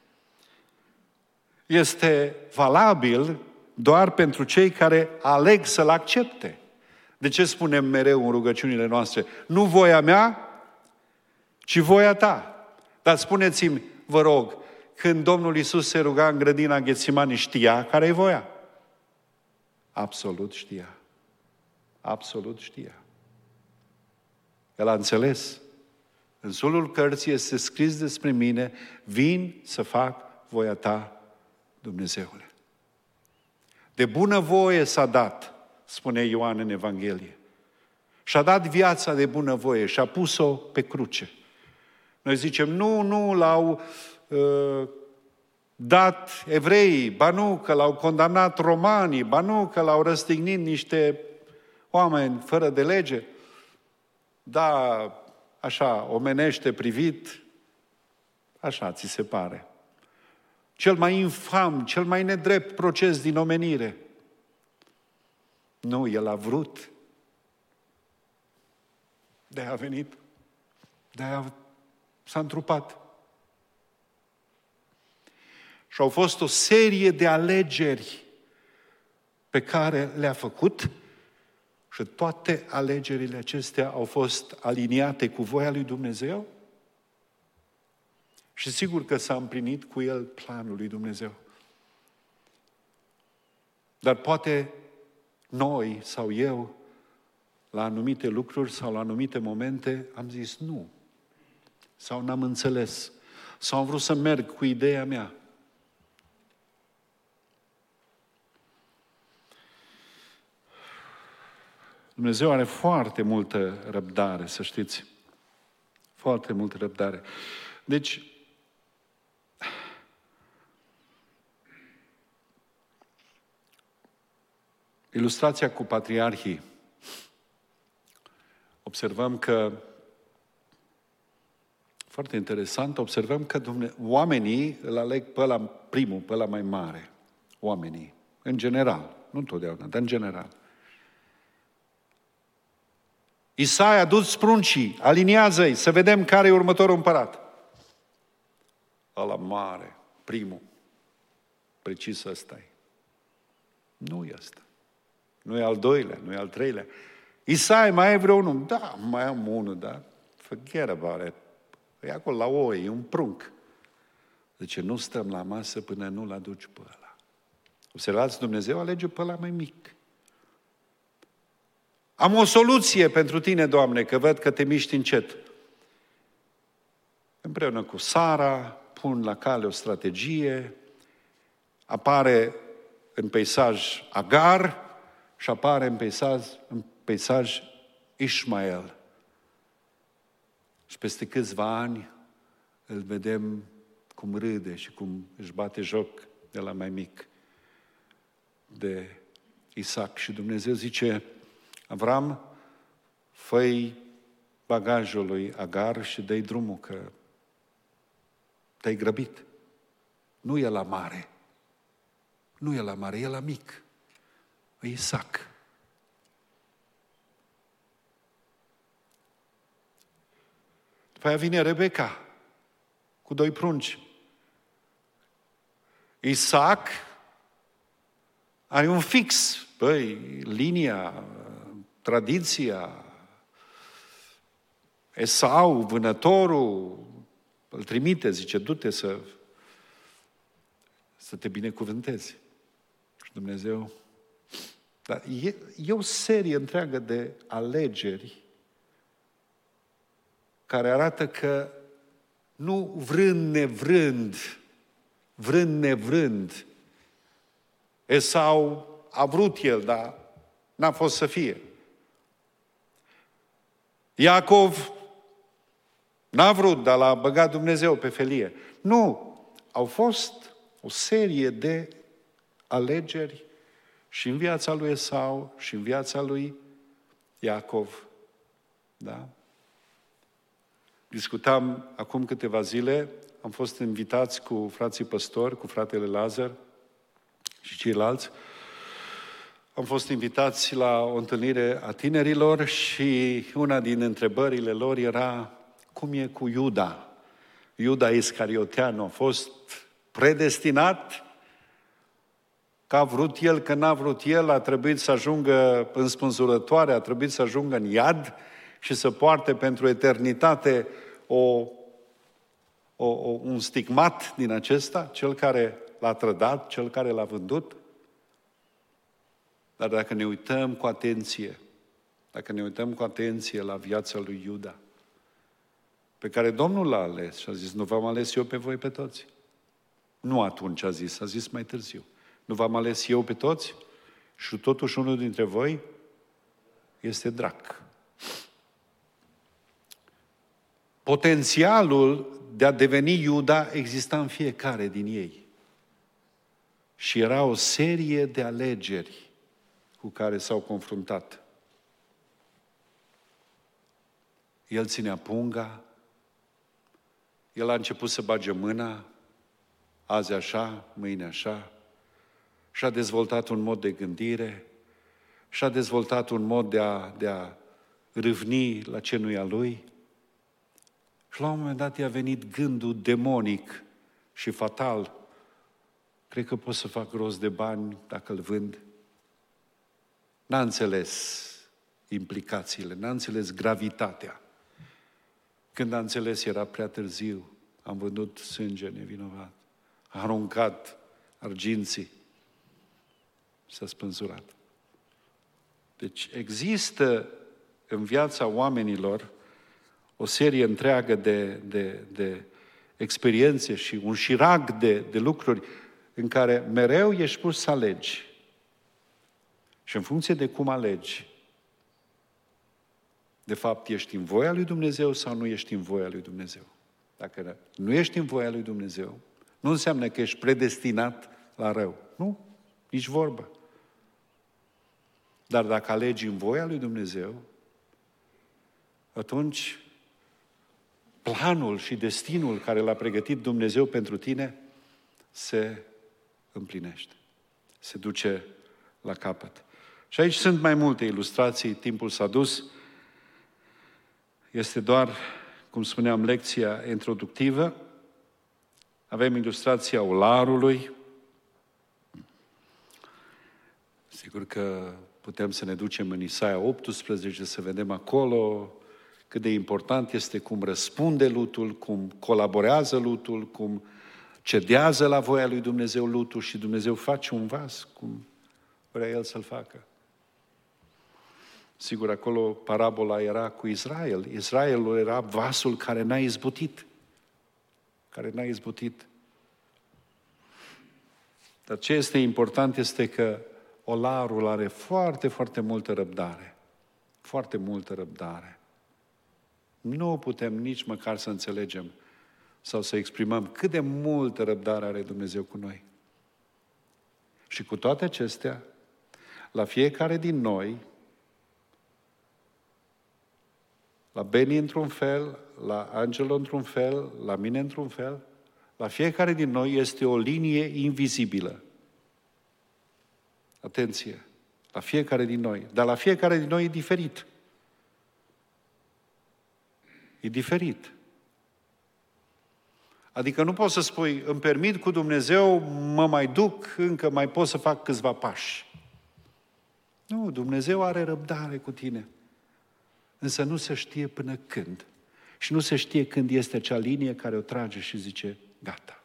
este valabil doar pentru cei care aleg să-l accepte. De ce spunem mereu în rugăciunile noastre? Nu voia mea, ci voia ta. Dar spuneți-mi, vă rog, când Domnul Iisus se ruga în grădina Ghetsimani, știa care-i voia? Absolut știa. Absolut știa. El a înțeles. În sulul cărții este scris despre mine, vin să fac voia ta, Dumnezeule. De bună voie s-a dat, spune Ioan în Evanghelie. Și-a dat viața de bună voie și a pus-o pe cruce. Noi zicem, nu, nu, l-au uh, dat evreii, ba nu, că l-au condamnat romanii, ba nu, că l-au răstignit niște oameni fără de lege. Da, așa, omenește privit, așa ți se pare. Cel mai infam, cel mai nedrept proces din omenire. Nu, el a vrut. De-aia a venit. De-aia s-a întrupat. Și au fost o serie de alegeri pe care le-a făcut și toate alegerile acestea au fost aliniate cu voia lui Dumnezeu și sigur că s-a împlinit cu el planul lui Dumnezeu. Dar poate noi sau eu, la anumite lucruri sau la anumite momente, am zis nu. Sau n-am înțeles. Sau am vrut să merg cu ideea mea. Dumnezeu are foarte multă răbdare, să știți. Foarte multă răbdare. Deci, ilustrația cu patriarhii. Observăm că, foarte interesant, observăm că Dumne- oamenii îl aleg pe ăla primul, pe ăla mai mare. Oamenii, în general, nu întotdeauna, dar în general. Isaia, du-ți pruncii, aliniază-i, să vedem care e următorul împărat. Ăla mare, primul, precis ăsta e. Nu e ăsta. Nu e al doilea, nu e al treilea. Isai, mai ai vreo unul? Da, mai am unul, dar forget about it. E acolo la oi, e un prunc. Zice, nu stăm la masă până nu-l aduci pe ăla. Observați, Dumnezeu alege pe ăla mai mic. Am o soluție pentru tine, Doamne, că văd că te miști încet. Împreună cu Sara, pun la cale o strategie, apare în peisaj Agar și apare în peisaj, în peisaj Ismael. Și peste câțiva ani îl vedem cum râde și cum își bate joc de la mai mic de Isaac. Și Dumnezeu zice, Avram, fă-i bagajul lui Agar și dă-i drumul, că te-ai grăbit. Nu e la mare. Nu e la mare, e la mic. E Isaac. După aia vine Rebecca cu doi prunci. Isaac are un fix. Băi, linia, tradiția, Esau, vânătorul, îl trimite, zice, du-te să, să te binecuvântezi. Și Dumnezeu... Dar e, e o serie întreagă de alegeri care arată că nu vrând nevrând, vrând nevrând, Esau a vrut el, dar n-a fost să fie. Iacov n-a vrut, dar l-a băgat Dumnezeu pe felie. Nu, au fost o serie de alegeri și în viața lui Esau și în viața lui Iacov. Da? Discutam acum câteva zile, am fost invitați cu frații păstori, cu fratele Lazar și ceilalți. Am fost invitați la o întâlnire a tinerilor și una din întrebările lor era cum e cu Iuda. Iuda Iscarioteanu a fost predestinat, că a vrut el, că n-a vrut el, a trebuit să ajungă în spânzurătoare, a trebuit să ajungă în iad și să poarte pentru eternitate o, o, o, un stigmat din acesta, cel care l-a trădat, cel care l-a vândut. Dar dacă ne uităm cu atenție, dacă ne uităm cu atenție la viața lui Iuda, pe care Domnul l-a ales și a zis, nu v-am ales eu pe voi pe toți. Nu atunci a zis, a zis mai târziu. Nu v-am ales eu pe toți? Și totuși unul dintre voi este drac. Potențialul de a deveni Iuda exista în fiecare din ei. Și era o serie de alegeri cu care s-au confruntat. El ținea punga, el a început să bage mâna, azi așa, mâine așa, și-a dezvoltat un mod de gândire, și-a dezvoltat un mod de a, de a râvni la ce nu-i a lui. Și la un moment dat i-a venit gândul demonic și fatal, cred că pot să fac rost de bani dacă îl vând. N-a înțeles implicațiile, n-a înțeles gravitatea. Când a înțeles, era prea târziu. Am vândut sânge nevinovat. A aruncat arginții. S-a spânzurat. Deci există în viața oamenilor o serie întreagă de, de, de experiențe și un șirag de, de lucruri în care mereu ești pus să alegi. Și în funcție de cum alegi, de fapt, ești în voia lui Dumnezeu sau nu ești în voia lui Dumnezeu. Dacă nu ești în voia lui Dumnezeu, nu înseamnă că ești predestinat la rău. Nu, nici vorbă. Dar dacă alegi în voia lui Dumnezeu, atunci planul și destinul care l-a pregătit Dumnezeu pentru tine se împlinește. Se duce la capăt. Și aici sunt mai multe ilustrații, timpul s-a dus. Este doar, cum spuneam, lecția introductivă. Avem ilustrația olarului. Sigur că putem să ne ducem în Isaia optsprezece, să vedem acolo cât de important este cum răspunde lutul, cum colaborează lutul, cum cedează la voia lui Dumnezeu lutul și Dumnezeu face un vas cum vrea El să-l facă. Sigur, acolo parabola era cu Israel. Israelul era vasul care n-a izbutit. Care n-a izbutit. Dar ce este important este că olarul are foarte, foarte multă răbdare. Foarte multă răbdare. Nu putem nici măcar să înțelegem sau să exprimăm cât de multă răbdare are Dumnezeu cu noi. Și cu toate acestea, la fiecare din noi, la Beni într-un fel, la Angelo într-un fel, la mine într-un fel, la fiecare din noi este o linie invizibilă. Atenție! La fiecare din noi. Dar la fiecare din noi e diferit. E diferit. Adică nu poți să spui, îmi permit cu Dumnezeu, mă mai duc, încă mai pot să fac câțiva pași. Nu, Dumnezeu are răbdare cu tine. Însă nu se știe până când. Și nu se știe când este acea linie care o trage și zice, gata.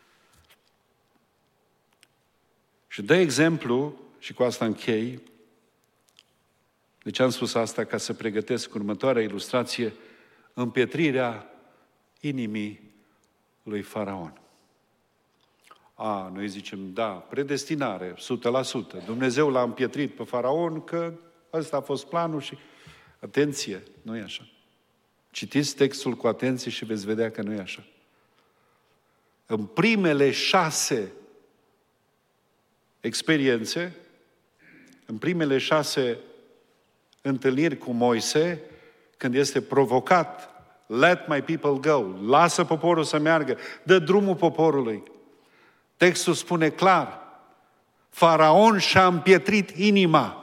Și dă exemplu, și cu asta închei, de ce am spus asta? Ca să pregătesc următoarea ilustrație, împietrirea inimii lui Faraon. A, noi zicem, da, predestinare, o sută la sută. Dumnezeu l-a împietrit pe Faraon că ăsta a fost planul și... Atenție, nu e așa. Citiți textul cu atenție și veți vedea că nu e așa. În primele șase experiențe, în primele șase întâlniri cu Moise, când este provocat, let my people go, lasă poporul să meargă, dă drumul poporului. Textul spune clar, Faraon și-a împietrit inima.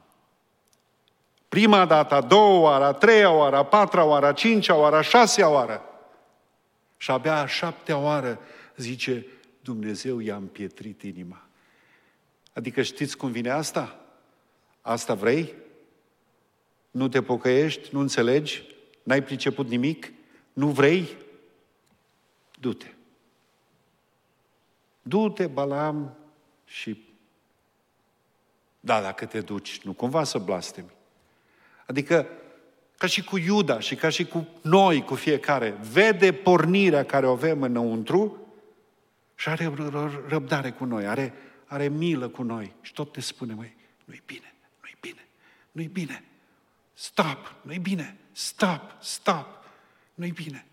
Prima dată, a doua oară, a treia oară, a patra oară, a cincea oară, a șasea oară. Și abia a șaptea oară zice, Dumnezeu i-a împietrit inima. Adică știți cum vine asta? Asta vrei? Nu te pocăiești? Nu înțelegi? N-ai priceput nimic? Nu vrei? Du-te. Du-te, Balaam, și da, dacă te duci, nu cumva să blastemi. Adică, ca și cu Iuda și ca și cu noi, cu fiecare, vede pornirea care o avem înăuntru și are răbdare cu noi, are, are milă cu noi. Și tot te spune, măi, nu-i bine, nu-i bine, nu-i bine. Stop, nu-i bine, stop, stop, nu-i bine.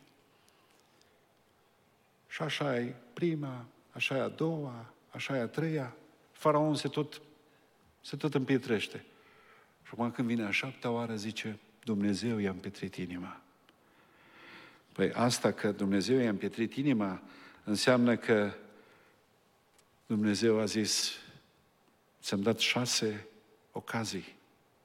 Și așa e prima, așa e a doua, așa e a treia. Faraon se tot, se tot împietrește. Și acum când vine a șaptea oară, zice, Dumnezeu i-a împietrit inima. Păi asta că Dumnezeu i-a împietrit inima, înseamnă că Dumnezeu a zis, ți-am dat șase ocazii.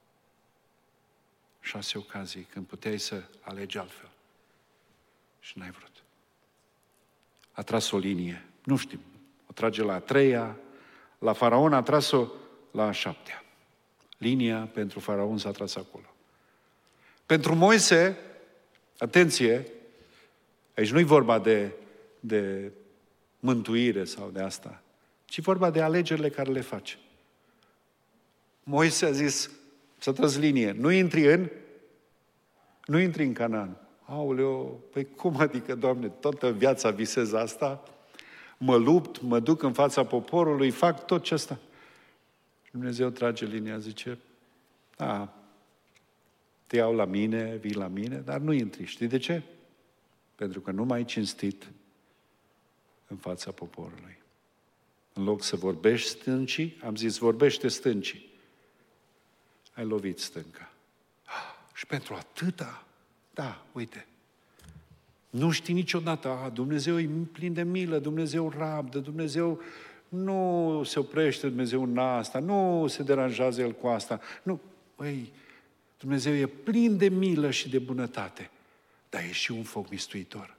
Șase ocazii când puteai să alegi altfel. Și n-ai vrut. A tras o linie. Nu știm. O trage la a treia. La Faraon a tras-o la a șaptea. Linia pentru Faraon s-a tras acolo. Pentru Moise, atenție, aici nu-i vorba de, de mântuire sau de asta, ci vorba de alegerile care le face. Moise a zis, să tras linie, nu intri în, nu intri în Canaan. Aoleu, păi cum adică, Doamne, toată viața visez asta, mă lupt, mă duc în fața poporului, fac tot ce asta. Dumnezeu trage linia, zice, da, te iau la mine, vii la mine, dar nu intri. Știi de ce? Pentru că nu m-ai cinstit în fața poporului. În loc să vorbești stâncii, am zis, vorbește stâncii. Ai lovit stânca. Și pentru atâta, da, uite, nu știi niciodată, a, Dumnezeu e plin de milă, Dumnezeu rabdă, Dumnezeu nu se oprește Dumnezeu în asta, nu se deranjează El cu asta. Nu, băi, Dumnezeu e plin de milă și de bunătate, dar e și un foc mistuitor.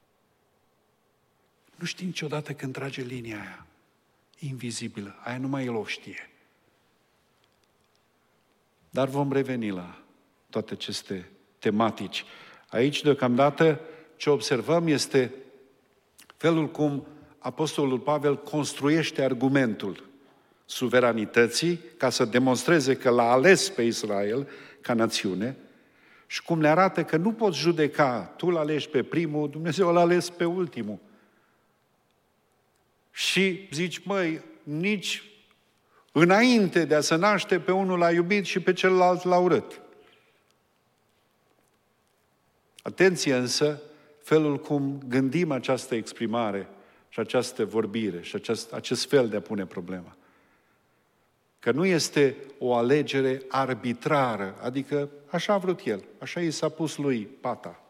Nu știi niciodată când trage linia aia, invizibilă, aia numai El o știe. Dar vom reveni la toate aceste tematici. Aici, deocamdată, ce observăm este felul cum Apostolul Pavel construiește argumentul suveranității ca să demonstreze că l-a ales pe Israel ca națiune și cum le arată că nu poți judeca, tu l-alegi pe primul, Dumnezeu l-a ales pe ultimul. Și zici, măi, nici înainte de a se naște, pe unul l-a iubit și pe celălalt l-a urât. Atenție însă, felul cum gândim această exprimare și această vorbire și acest, acest fel de a pune problema. Că nu este o alegere arbitrară, adică așa a vrut el, așa i s-a pus lui pata.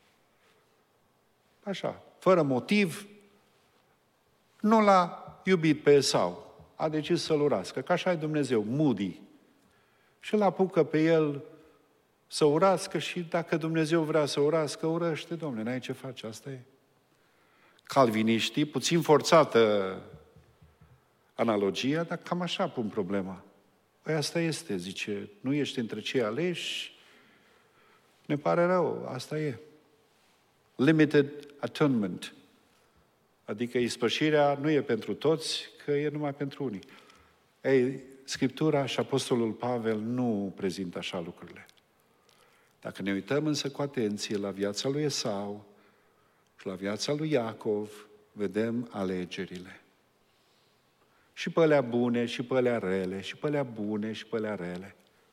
Așa, fără motiv, nu l-a iubit pe Esau. A decis să-l urască, că așa e Dumnezeu, moody. Și îl apucă pe el să urască și dacă Dumnezeu vrea să urască, urăște, Domnule, n-ai ce face, asta e. Calviniștii, puțin forțată analogia, dar cam așa pun problema. Păi asta este, zice, nu ești între cei aleși, ne pare rău, asta e. Limited atonement. Adică ispășirea nu e pentru toți, că e numai pentru unii. Ei, Scriptura și Apostolul Pavel nu prezintă așa lucrurile. Dacă ne uităm însă cu atenție la viața lui Esau și la viața lui Iacov, vedem alegerile. Și pe alea bune, și pe alea rele, și pe alea bune, și pe alea rele.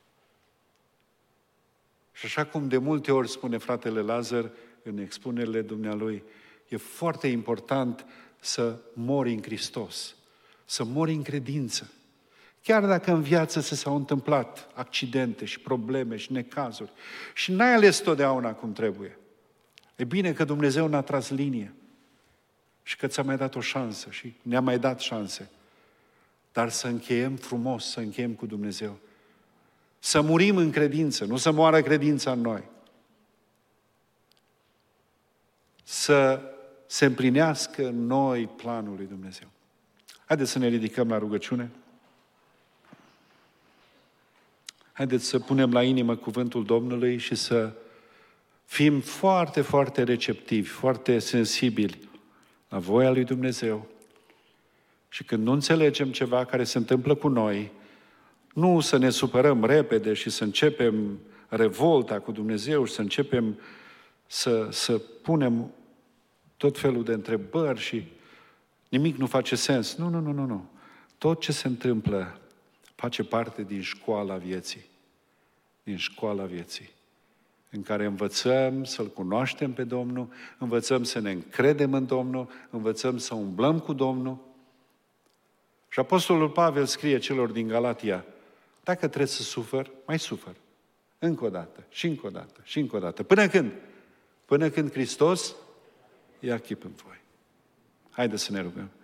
Și așa cum de multe ori spune fratele Lazar în expunerile dumnealui, e foarte important să mori în Hristos, să mori în credință. Chiar dacă în viață se s-au întâmplat accidente și probleme și necazuri și n-ai ales totdeauna cum trebuie, e bine că Dumnezeu n-a tras linie și că ți-a mai dat o șansă și ne-a mai dat șanse. Dar să încheiem frumos, să încheiem cu Dumnezeu. Să murim în credință, nu să moară credința în noi. Să se împlinească în noi planul lui Dumnezeu. Haideți să ne ridicăm la rugăciune. Haideți să punem la inimă cuvântul Domnului și să fim foarte, foarte receptivi, foarte sensibili la voia lui Dumnezeu. Și când nu înțelegem ceva care se întâmplă cu noi, nu să ne supărăm repede și să începem revolta cu Dumnezeu și să începem să, să punem tot felul de întrebări și nimic nu face sens. Nu, nu, nu, nu, nu. Tot ce se întâmplă face parte din școala vieții. Din școala vieții. În care învățăm să-L cunoaștem pe Domnul, învățăm să ne încredem în Domnul, învățăm să umblăm cu Domnul. Și Apostolul Pavel scrie celor din Galatia, dacă trebuie să sufăr, mai sufăr. Încă o dată, și încă o dată, și încă o dată. Până când? Până când Hristos ia chip în voi. Haideți să ne rugăm.